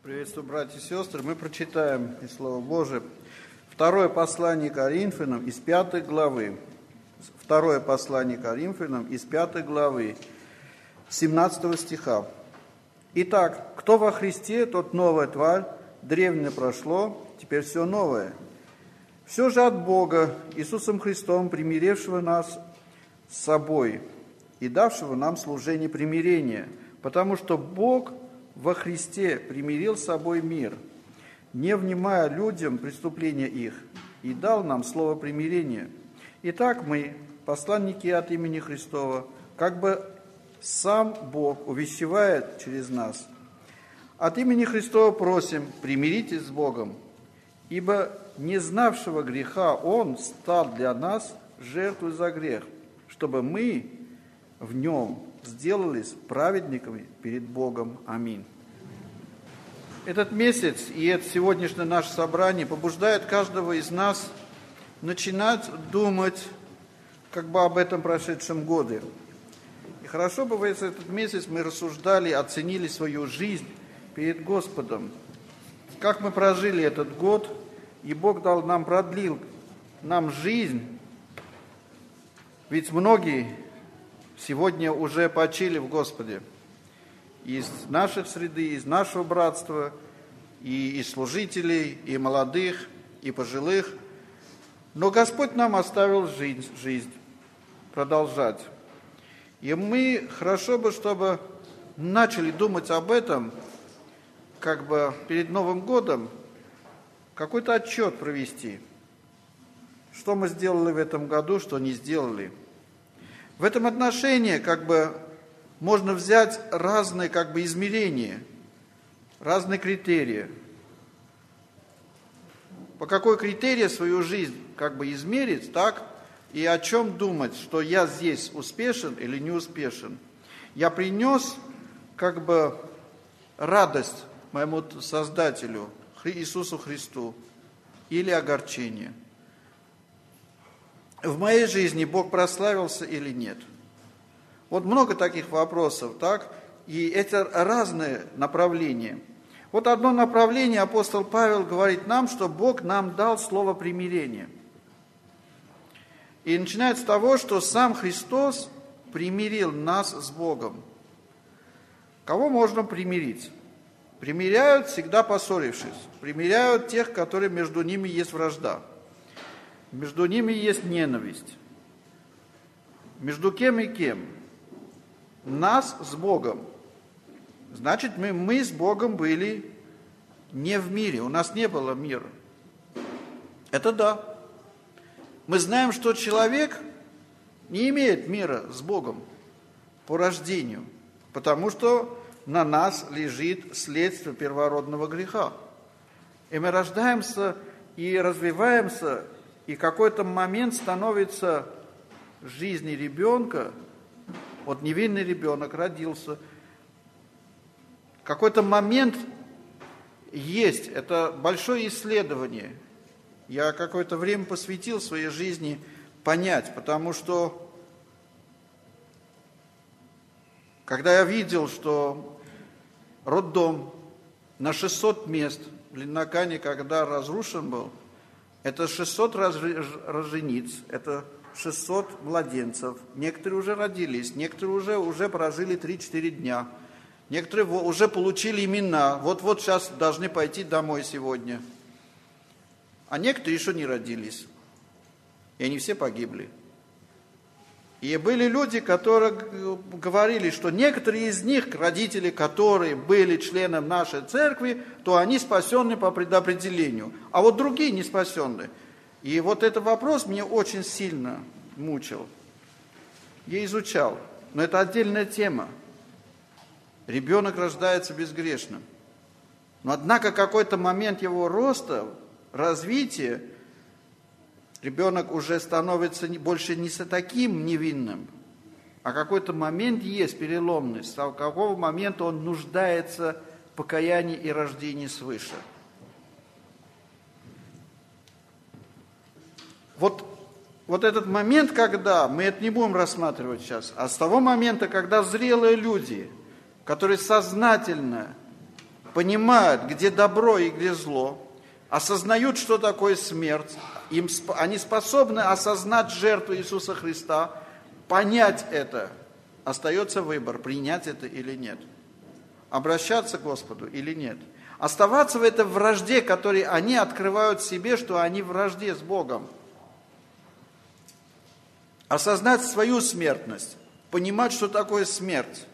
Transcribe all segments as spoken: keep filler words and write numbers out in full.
Приветствую, братья и сестры. Мы прочитаем из Слова Божия второе послание Коринфянам из пятой главы. Второе послание Коринфянам из пятой главы, семнадцатого стиха. Итак, кто во Христе, тот новая тварь, древнее прошло, теперь все новое. Все же от Бога, Иисусом Христом, примирившего нас с собой и давшего нам служение примирения, потому что Бог во Христе примирил с собой мир, не внимая людям преступления их, и дал нам слово примирения. Итак, мы, посланники от имени Христова, как бы сам Бог увещевает через нас. От имени Христова просим, примиритесь с Богом, ибо не знавшего греха Он стал для нас жертвой за грех, чтобы мы в Нем сделались праведниками перед Богом. Аминь. Этот месяц и это сегодняшнее наше собрание побуждает каждого из нас начинать думать как бы об этом прошедшем годе. И хорошо бы в этот месяц мы рассуждали, оценили свою жизнь перед Господом. Как мы прожили этот год, и Бог дал нам, продлил нам жизнь. Ведь многие сегодня уже почили в Господе. Из наших среды, из нашего братства, и из служителей, и молодых, и пожилых. Но Господь нам оставил жизнь, жизнь продолжать. И мы хорошо бы, чтобы начали думать об этом, как бы перед Новым годом, какой-то отчет провести. Что мы сделали в этом году, что не сделали. В этом отношении, как бы, можно взять разные, как бы, измерения, разные критерии. По какой критерии свою жизнь, как бы, измерить, так, и о чем думать, что я здесь успешен или не успешен. Я принес, как бы, радость моему Создателю, Иисусу Христу, или огорчение. В моей жизни Бог прославился или нет? Вот много таких вопросов, так? И это разные направления. Вот одно направление апостол Павел говорит нам, что Бог нам дал слово примирения. И начинает с того, что сам Христос примирил нас с Богом. Кого можно примирить? Примиряют всегда поссорившись. Примиряют тех, которые между ними есть вражда. Между ними есть ненависть. Между кем и кем? Нас с Богом. Значит, мы, мы с Богом были не в мире. У нас не было мира. Это да. Мы знаем, что человек не имеет мира с Богом по рождению, потому что на нас лежит следствие первородного греха. И мы рождаемся и развиваемся, и в какой-то момент становится в жизни ребенка, вот невинный ребенок родился, какой-то момент есть, это большое исследование. Я какое-то время посвятил своей жизни понять, потому что когда я видел, что роддом на шестьсот мест в Ленокане, когда разрушен был, это шестьсот рожениц, это шестьсот младенцев. Некоторые уже родились, некоторые уже, уже прожили три-четыре дня. Некоторые уже получили имена. Вот-вот сейчас должны пойти домой сегодня. А некоторые еще не родились. И они все погибли. И были люди, которые говорили, что некоторые из них, родители, которые были членом нашей церкви, то они спасенны по предопределению, а вот другие не спасенны. И вот этот вопрос меня очень сильно мучил. Я изучал, но это отдельная тема. Ребенок рождается безгрешным. Но однако какой-то момент его роста, развития, ребенок уже становится больше не таким невинным, а какой-то момент есть переломный, с какого момента он нуждается в покаянии и рождении свыше. Вот, вот этот момент, когда, мы это не будем рассматривать сейчас, а с того момента, когда зрелые люди, которые сознательно понимают, где добро и где зло, осознают, что такое смерть, им, они способны осознать жертву Иисуса Христа, понять это, остается выбор, принять это или нет, обращаться к Господу или нет. Оставаться в этой вражде, которой они открывают себе, что они в вражде с Богом. Осознать свою смертность, понимать, что такое смерть.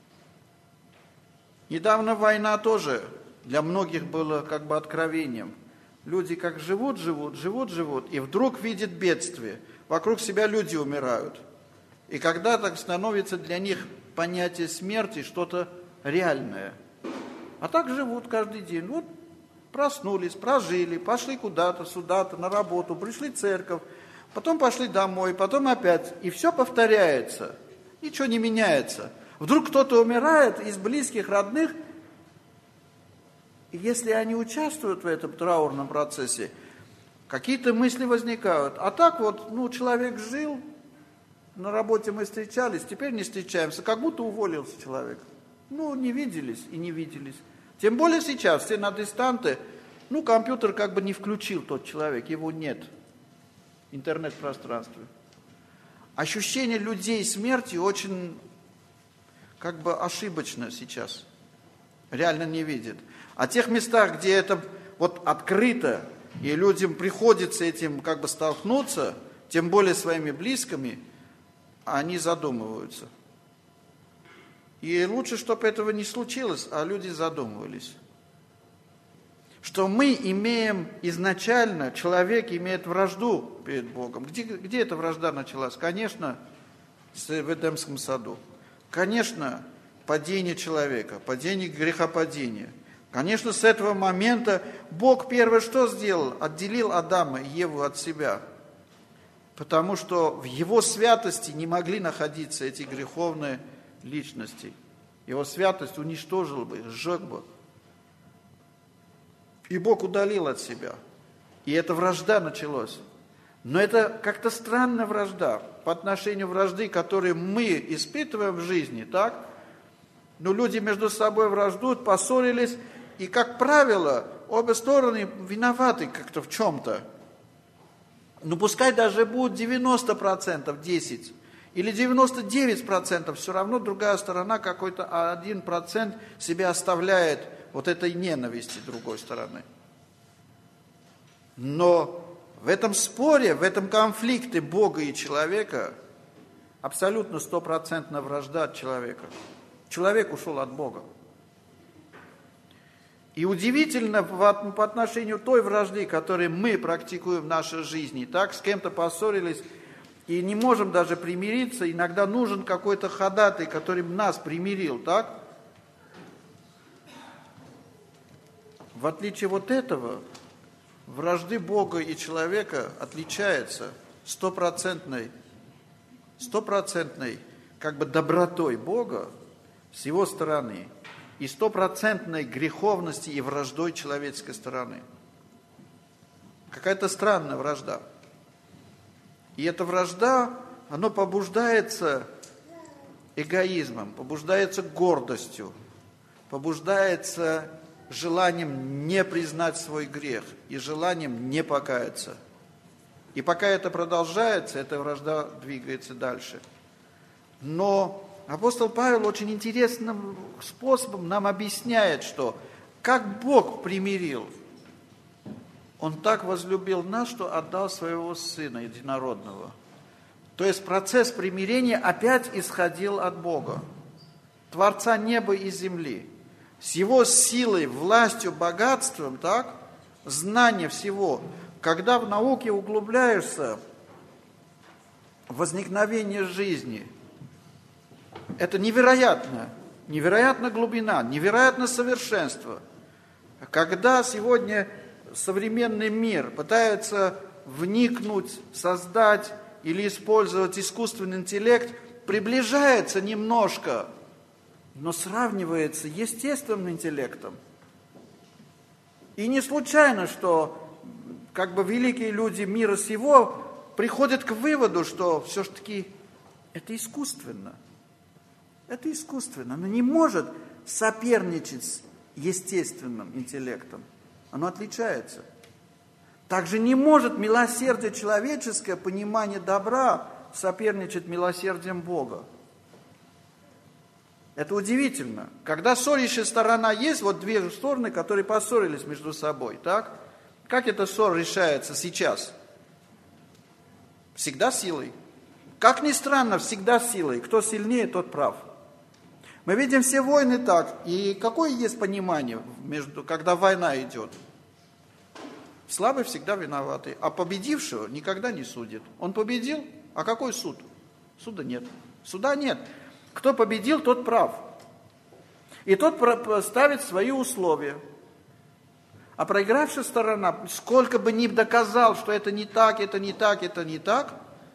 Недавно война тоже для многих была как бы откровением. Люди как живут, живут, живут, живут, и вдруг видят бедствие. Вокруг себя люди умирают. И когда так становится для них понятие смерти что-то реальное. А так живут каждый день. Вот проснулись, прожили, пошли куда-то, сюда-то, на работу, пришли в церковь, потом пошли домой, потом опять. И все повторяется. Ничего не меняется. Вдруг кто-то умирает из близких, родных, и если они участвуют в этом траурном процессе, какие-то мысли возникают. А так вот, ну, человек жил, на работе мы встречались, теперь не встречаемся, как будто уволился человек. Ну, не виделись и не виделись. Тем более сейчас, все на дистанте, ну, компьютер как бы не включил тот человек, его нет в интернет-пространстве. Ощущение людей смерти очень как бы ошибочно сейчас. Реально не видят. А тех местах, где это вот открыто, и людям приходится этим как бы столкнуться, тем более своими близкими, они задумываются. И лучше, чтобы этого не случилось, а люди задумывались. Что мы имеем изначально, человек имеет вражду перед Богом. Где, где эта вражда началась? Конечно, в Эдемском саду. Конечно, падение человека, падение грехопадения. Конечно, с этого момента Бог первое что сделал? Отделил Адама и Еву от себя. Потому что в его святости не могли находиться эти греховные личности. Его святость уничтожил бы, сжег бы. И Бог удалил от себя. И эта вражда началась. Но это как-то странная вражда по отношению вражды, которую мы испытываем в жизни, так? Но люди между собой враждуют, поссорились, и, как правило, обе стороны виноваты как-то в чем-то. Ну, пускай даже будет девяносто процентов, десять процентов, или девяносто девять процентов, все равно другая сторона какой-то один процент себя оставляет вот этой ненависти другой стороны. Но в этом споре, в этом конфликте Бога и человека абсолютно стопроцентная вражда от человека. Человек ушел от Бога. И удивительно по отношению той вражды, которую мы практикуем в нашей жизни, так, с кем-то поссорились и не можем даже примириться, иногда нужен какой-то ходатай, который нас примирил, так? В отличие от этого, вражды Бога и человека отличается стопроцентной, стопроцентной как бы добротой Бога с его стороны и стопроцентной греховности и враждой человеческой стороны. Какая-то странная вражда. И эта вражда, она побуждается эгоизмом, побуждается гордостью, побуждается желанием не признать свой грех и желанием не покаяться. И пока это продолжается, эта вражда двигается дальше. Но апостол Павел очень интересным способом нам объясняет, что как Бог примирил, Он так возлюбил нас, что отдал своего Сына Единородного. То есть процесс примирения опять исходил от Бога, Творца неба и земли. С Его силой, властью, богатством, так, знание всего. Когда в науке углубляешься в возникновение жизни, это невероятно, невероятная глубина, невероятное совершенство. Когда сегодня современный мир пытается вникнуть, создать или использовать искусственный интеллект, приближается немножко, но сравнивается с естественным интеллектом. И не случайно, что как бы великие люди мира сего приходят к выводу, что все-таки это искусственно. Это искусственно. Оно не может соперничать естественным интеллектом. Оно отличается. Также не может милосердие человеческое, понимание добра соперничать милосердием Бога. Это удивительно. Когда ссорящая сторона есть, вот две стороны, которые поссорились между собой, так? Как эта ссора решается сейчас? Всегда силой. Как ни странно, всегда силой. Кто сильнее, тот прав. Мы видим все войны так. И какое есть понимание, между, когда война идет? Слабый всегда виноватый, а победившего никогда не судит. Он победил, а какой суд? Суда нет. Суда нет. Кто победил, тот прав. И тот ставит свои условия. А проигравшая сторона, сколько бы ни доказал, что это не так, это не так, это не так,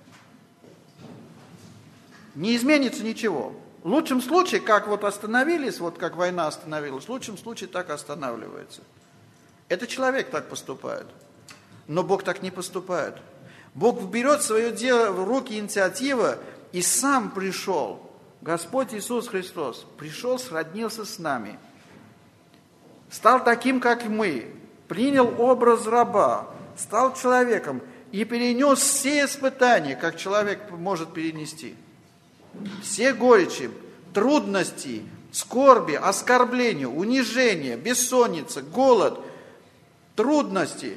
не изменится ничего. В лучшем случае, как вот остановились, вот как война остановилась, в лучшем случае так останавливается. Это человек так поступает. Но Бог так не поступает. Бог берет свое дело в руки, инициатива, и сам пришел. Господь Иисус Христос пришел, сроднился с нами. Стал таким, как мы. Принял образ раба. Стал человеком и перенес все испытания, как человек может перенести. Все горечи, трудности, скорби, оскорбления, унижения, бессонница, голод, трудности,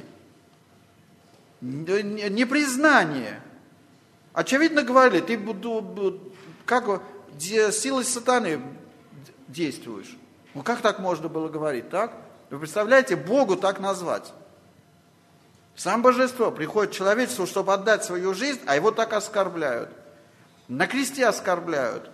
непризнание. Очевидно говорили, ты как силой сатаны действуешь. Ну как так можно было говорить, так? Вы представляете, Богу так назвать? Сам божество приходит к человечеству, чтобы отдать свою жизнь, а его так оскорбляют. На кресте оскорбляют.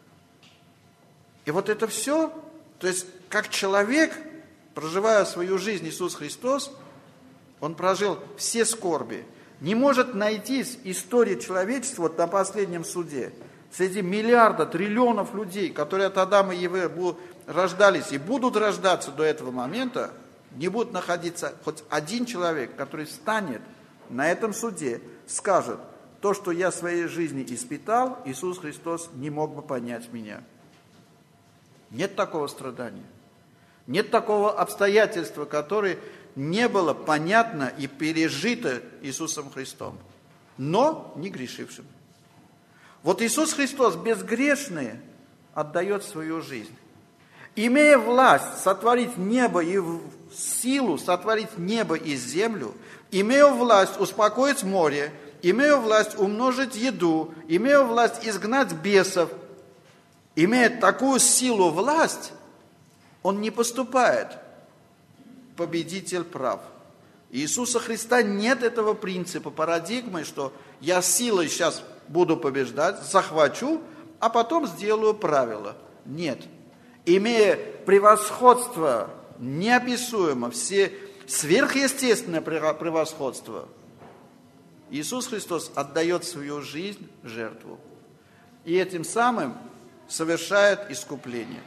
И вот это все, то есть как человек, проживая свою жизнь, Иисус Христос, Он прожил все скорби. Не может найтись история человечества вот на последнем суде. Среди миллиарда, триллионов людей, которые от Адама и Евы рождались и будут рождаться до этого момента, не будет находиться хоть один человек, который встанет на этом суде, скажет, то, что я в своей жизни испытал, Иисус Христос не мог бы понять меня. Нет такого страдания. Нет такого обстоятельства, которое не было понятно и пережито Иисусом Христом, но не грешившим. Вот Иисус Христос, безгрешный, отдает свою жизнь. Имея власть сотворить небо и силу сотворить небо и землю, имея власть успокоить море, имея власть умножить еду, имея власть изгнать бесов, имея такую силу, власть, Он не поступает. Победитель прав. Иисуса Христа нет этого принципа, парадигмы, что я силой сейчас буду побеждать, захвачу, а потом сделаю правила. Нет. Имея превосходство неописуемо, все сверхъестественное превосходство, Иисус Христос отдает свою жизнь в жертву. И этим самым совершает искупление.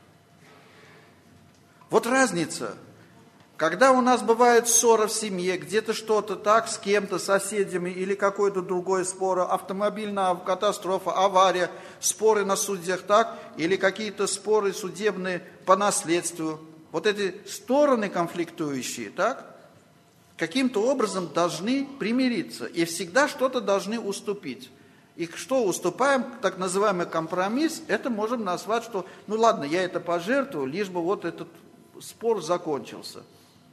Вот разница. Когда у нас бывает ссора в семье, где-то что-то так с кем-то, с соседями или какой-то другой спор, автомобильная катастрофа, авария, споры на судьях так, или какие-то споры судебные по наследству. Вот эти стороны конфликтующие, так, каким-то образом должны примириться и всегда что-то должны уступить. И что уступаем, так называемый компромисс, это можем назвать, что, ну ладно, я это пожертвую, лишь бы вот этот спор закончился.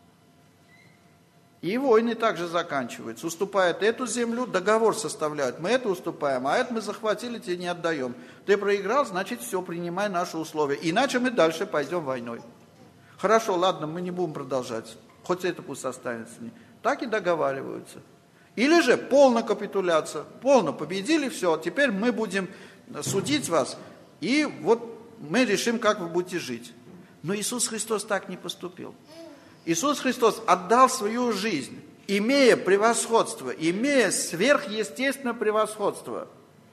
И войны также заканчиваются. Уступают эту землю, договор составляют. Мы это уступаем, а это мы захватили, тебе не отдаем. Ты проиграл, значит все, принимай наши условия. Иначе мы дальше пойдем войной. Хорошо, ладно, мы не будем продолжать. Хоть это пусть останется. Так и договариваются. Или же полная капитуляция. Полно победили, все, теперь мы будем судить вас. И вот мы решим, как вы будете жить. Но Иисус Христос так не поступил. Иисус Христос отдал свою жизнь, имея превосходство, имея сверхъестественное превосходство.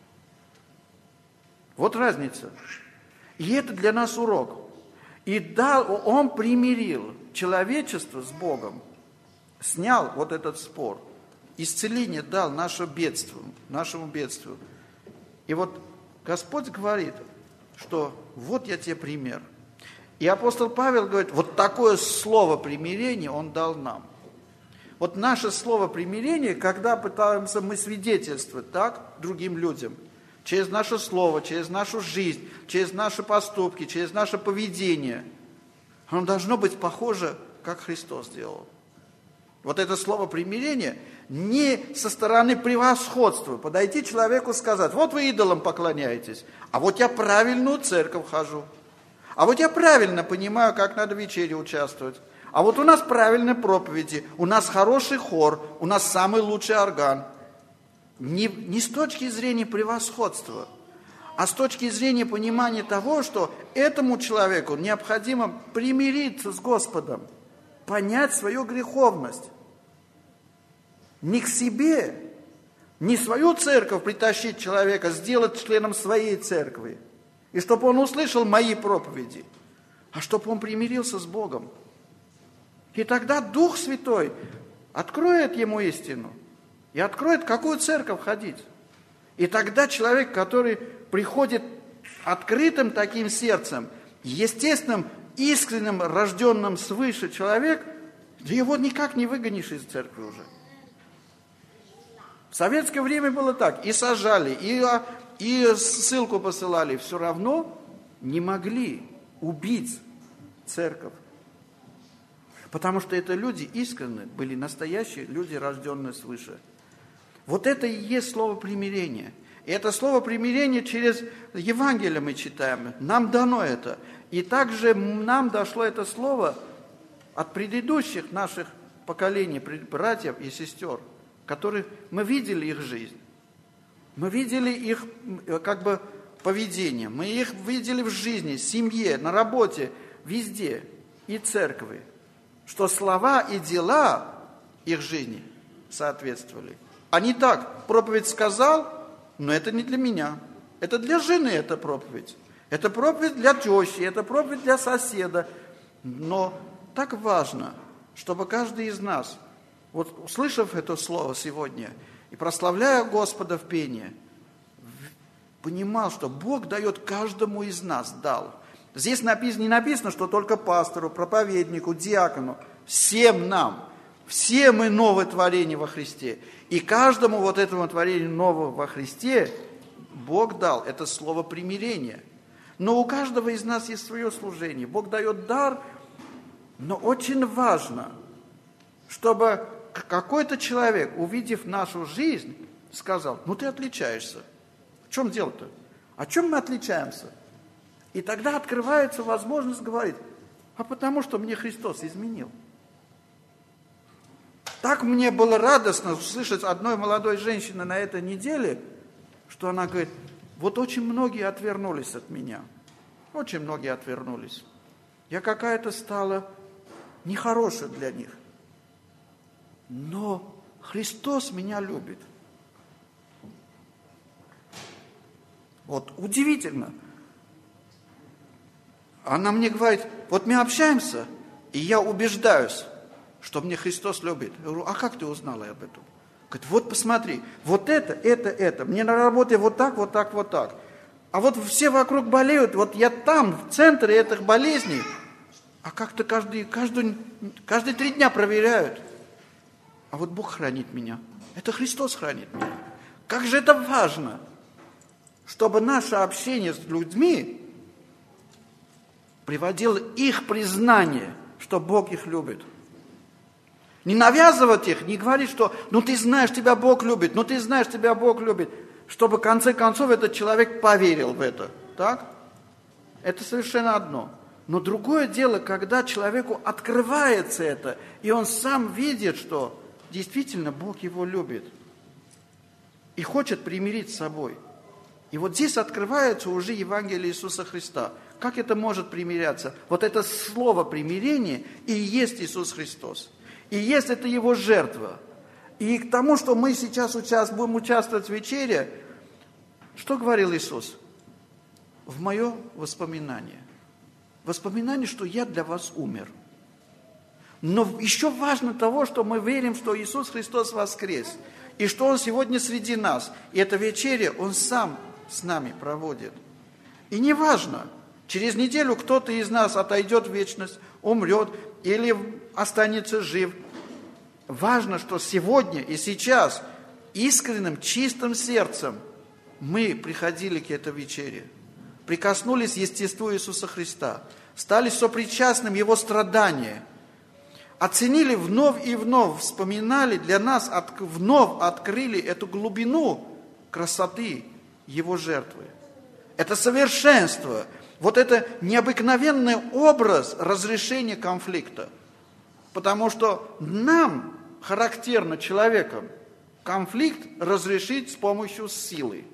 Вот разница. И это для нас урок. И дал, Он примирил человечество с Богом, снял вот этот спор, исцеление дал нашему бедствию, нашему бедствию. И вот Господь говорит, что вот я тебе пример. И апостол Павел говорит, вот такое слово примирения он дал нам. Вот наше слово примирение, когда пытаемся мы свидетельствовать так, другим людям, через наше слово, через нашу жизнь, через наши поступки, через наше поведение, оно должно быть похоже, как Христос делал. Вот это слово примирение не со стороны превосходства. Подойти человеку и сказать, вот вы идолам поклоняетесь, а вот я правильную церковь хожу. А вот я правильно понимаю, как надо в вечере участвовать. А вот у нас правильные проповеди, у нас хороший хор, у нас самый лучший орган. Не, не с точки зрения превосходства, а с точки зрения понимания того, что этому человеку необходимо примириться с Господом, понять свою греховность. Не к себе, не свою церковь притащить человека, сделать членом своей церкви. И чтобы он услышал мои проповеди, а чтобы он примирился с Богом. И тогда Дух Святой откроет ему истину и откроет, в какую церковь ходить. И тогда человек, который приходит открытым таким сердцем, естественным, искренним, рожденным свыше человек, его никак не выгонишь из церкви уже. В советское время было так, и сажали, и, и ссылку посылали, все равно не могли убить церковь. Потому что это люди искренние, были настоящие люди, рожденные свыше. Вот это и есть слово примирения. И это слово примирения через Евангелие мы читаем. Нам дано это. И также нам дошло это слово от предыдущих наших поколений, братьев и сестер, которых мы видели их жизнь. Мы видели их как бы поведение. Мы их видели в жизни, в семье, на работе, везде. И церкви. Что слова и дела их жизни соответствовали. А не так, проповедь сказал, но это не для меня. Это для жены эта проповедь. Это проповедь для тещи, это проповедь для соседа. Но так важно, чтобы каждый из нас, вот услышав это слово сегодня и прославляя Господа в пении, понимал, что Бог дает каждому из нас, дал. Здесь написано, не написано, что только пастору, проповеднику, диакону, всем нам, все мы новое творение во Христе. И каждому вот этому творению нового во Христе Бог дал это слово примирения. Но у каждого из нас есть свое служение. Бог дает дар, но очень важно, чтобы какой-то человек, увидев нашу жизнь, сказал, ну ты отличаешься. В чем дело-то? О чем мы отличаемся? И тогда открывается возможность говорить, а потому что мне Христос изменил. Так мне было радостно услышать одной молодой женщины на этой неделе, что она говорит, вот очень многие отвернулись от меня. Очень многие отвернулись. Я какая-то стала нехорошая для них. Но Христос меня любит. Вот удивительно. Она мне говорит, вот мы общаемся, и я убеждаюсь, что мне Христос любит. Я говорю, а как ты узнала об этом? Говорит, вот посмотри, вот это, это, это. Мне на работе вот так, вот так, вот так. А вот все вокруг болеют, вот я там, в центре этих болезней, а как-то каждый, каждый, каждые три дня проверяют. А вот Бог хранит меня. Это Христос хранит меня. Как же это важно, чтобы наше общение с людьми приводило их признание, что Бог их любит. Не навязывать их, не говорить, что ну ты знаешь, тебя Бог любит, ну ты знаешь, тебя Бог любит, чтобы в конце концов этот человек поверил в это. Так? Это совершенно одно. Но другое дело, когда человеку открывается это, и он сам видит, что действительно Бог его любит и хочет примирить с собой. И вот здесь открывается уже Евангелие Иисуса Христа. Как это может примиряться? Вот это слово примирение и есть Иисус Христос. И есть это Его жертва. И к тому, что мы сейчас участ... будем участвовать в вечере, что говорил Иисус? В мое воспоминание. Воспоминание, что я для вас умер. Но еще важно того, что мы верим, что Иисус Христос воскрес. И что Он сегодня среди нас. И эта вечеря Он сам с нами проводит. И не важно, Через неделю кто-то из нас отойдет в вечность, умрет или останется жив. Важно, что сегодня и сейчас искренним, чистым сердцем мы приходили к этой вечере, прикоснулись к естеству Иисуса Христа, стали сопричастным Его страдания, оценили вновь и вновь, вспоминали, для нас от, вновь открыли эту глубину красоты Его жертвы. Это совершенство, вот это необыкновенный образ разрешения конфликта. Потому что нам характерно человеком конфликт разрешить с помощью силы.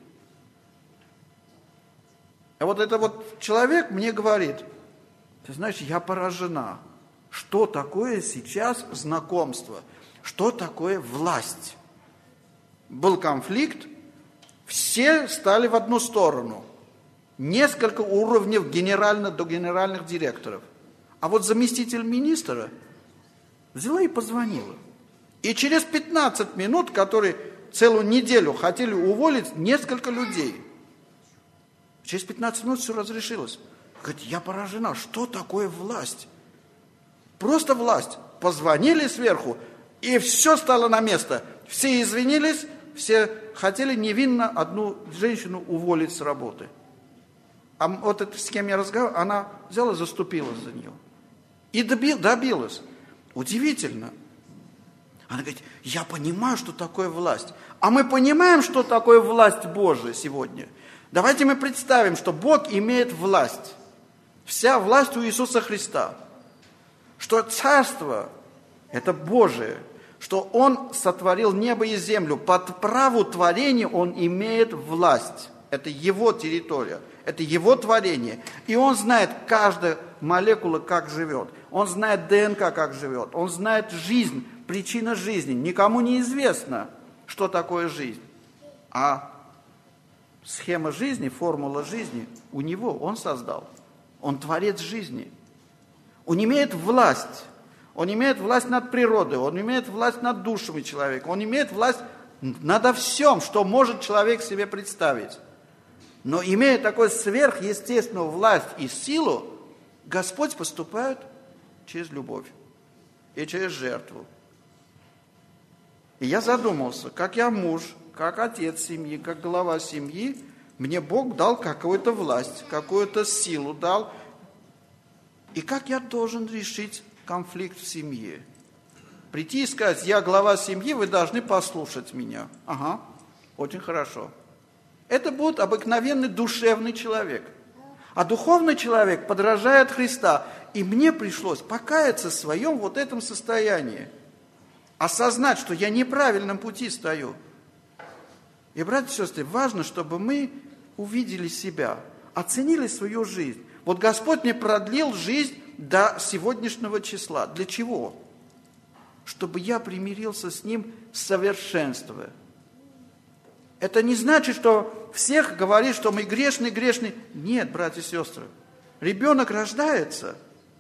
А вот это вот человек мне говорит, ты знаешь, я поражена, что такое сейчас знакомство, что такое власть. Был конфликт, все стали в одну сторону. Несколько уровней генерально, до генеральных директоров. А вот заместитель министра взяла и позвонила. И через пятнадцать минут, которые целую неделю хотели уволить несколько людей, через пятнадцать минут все разрешилось. Говорит, я поражена, что такое власть? Просто власть. Позвонили сверху, и все стало на место. Все извинились, все хотели невинно одну женщину уволить с работы. А вот это, с кем я разговаривал, она взяла, заступилась за нее. И добил, добилась. Удивительно. Она говорит, я понимаю, что такое власть. А мы понимаем, что такое власть Божия сегодня. Давайте мы представим, что Бог имеет власть. Вся власть у Иисуса Христа. Что царство – это Божие. Что Он сотворил небо и землю. Под праву творения Он имеет власть. Это Его территория. Это Его творение. И Он знает каждая молекула, как живет. Он знает ДНК, как живет. Он знает жизнь, причина жизни. Никому не известно, что такое жизнь. А схема жизни, формула жизни у Него Он создал. Он творец жизни. Он имеет власть. Он имеет власть над природой. Он имеет власть над душами человека. Он имеет власть над всем, что может человек себе представить. Но имея такую сверхъестественную власть и силу, Господь поступает через любовь и через жертву. И я задумался, как я муж, как отец семьи, как глава семьи, мне Бог дал какую-то власть, какую-то силу дал. И как я должен решить конфликт в семье? Прийти и сказать, я глава семьи, вы должны послушать меня. Ага, очень хорошо. Это будет обыкновенный душевный человек. А духовный человек подражает Христа. И мне пришлось покаяться в своем вот этом состоянии. Осознать, что я на неправильном пути стою. И, братья и сестры, важно, чтобы мы увидели себя, оценили свою жизнь. Вот Господь мне продлил жизнь до сегодняшнего числа. Для чего? Чтобы я примирился с Ним, совершенствуя. Это не значит, что всех говорит, что мы грешны, грешны. Нет, братья и сестры. Ребенок рождается,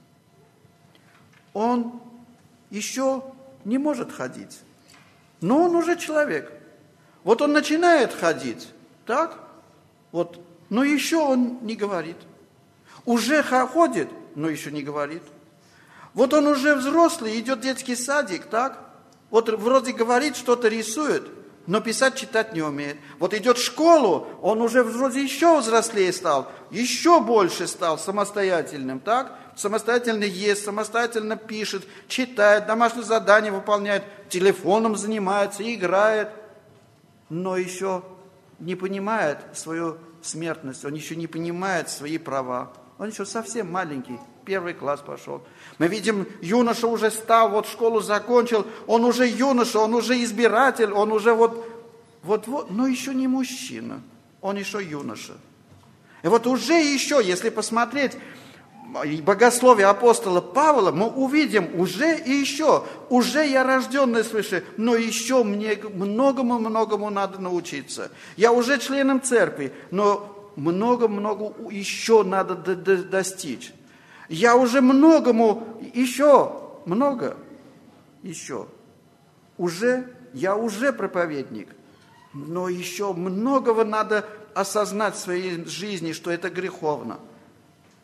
он еще не может ходить, но он уже человек. Вот он начинает ходить, так? Вот, но еще он не говорит. Уже ходит, но еще не говорит. Вот он уже взрослый, идет в детский садик, так? Вот вроде говорит, что-то рисует, но писать, читать не умеет. Вот идет в школу, он уже вроде еще взрослее стал, еще больше стал самостоятельным, так? Самостоятельно ест, самостоятельно пишет, читает, домашние задания выполняет, телефоном занимается, играет, но еще не понимает свою смертность, он еще не понимает свои права. Он еще совсем маленький, первый класс пошел. Мы видим, юноша уже стал, вот школу закончил, он уже юноша, он уже избиратель, он уже вот, вот, вот, но еще не мужчина, он еще юноша. И вот уже еще, если посмотреть богословие апостола Павла, мы увидим уже и еще, уже я рожденный свыше, но еще мне многому-многому надо научиться. Я уже членом церкви, но много-много еще надо достичь. Я уже многому, еще, много, еще. Уже, я уже проповедник, но еще многого надо осознать в своей жизни, что это греховно.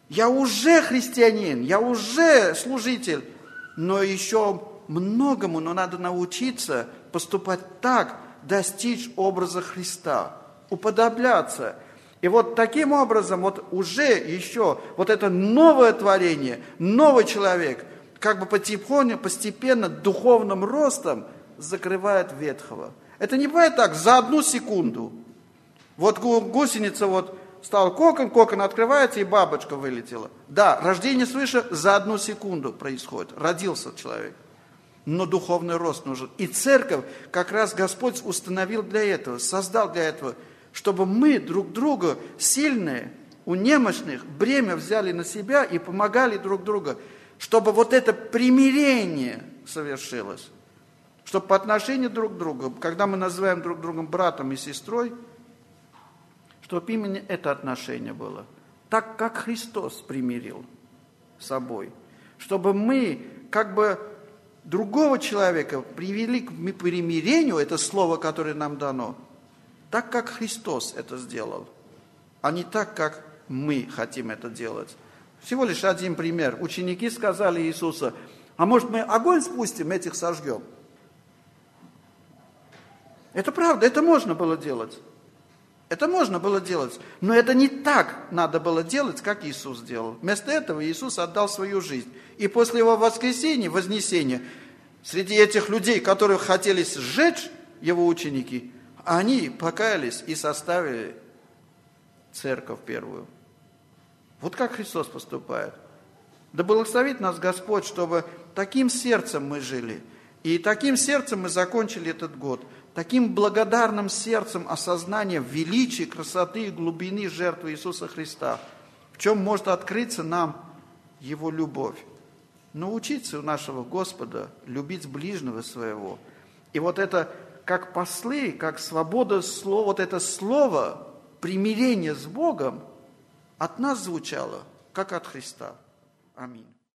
Я уже христианин, я уже служитель, но еще многому, но надо научиться поступать так, достичь образа Христа, уподобляться. И вот таким образом, вот уже еще вот это новое творение, новый человек, как бы потихоньку, постепенно, духовным ростом закрывает ветхого. Это не бывает так, за одну секунду. Вот гусеница вот стал кокон, кокон открывается, и бабочка вылетела. Да, рождение свыше за одну секунду происходит. Родился человек. Но духовный рост нужен. И церковь, как раз Господь установил для этого, создал для этого, чтобы мы друг другу сильные, у немощных бремя взяли на себя и помогали друг другу, чтобы вот это примирение совершилось. Чтобы по отношению друг к другу, когда мы называем друг другом братом и сестрой, чтобы именно это отношение было. Так, как Христос примирил с собой. Чтобы мы, как бы, другого человека привели к примирению, это слово, которое нам дано, так, как Христос это сделал, а не так, как мы хотим это делать. Всего лишь один пример. Ученики сказали Иисусу: а может, мы огонь спустим, этих сожгем? Это правда, это можно было делать. Это можно было делать, но это не так надо было делать, как Иисус делал. Вместо этого Иисус отдал свою жизнь. И после его воскресения, вознесения, среди этих людей, которых хотели сжечь его ученики, они покаялись и составили церковь первую. Вот как Христос поступает. Да благословит нас Господь, чтобы таким сердцем мы жили. И таким сердцем мы закончили этот год. Таким благодарным сердцем осознания величия, красоты и глубины жертвы Иисуса Христа, в чем может открыться нам Его любовь. Научиться у нашего Господа любить ближнего своего. И вот это, как послы, как свобода слова, вот это слово, примирение с Богом, от нас звучало, как от Христа. Аминь.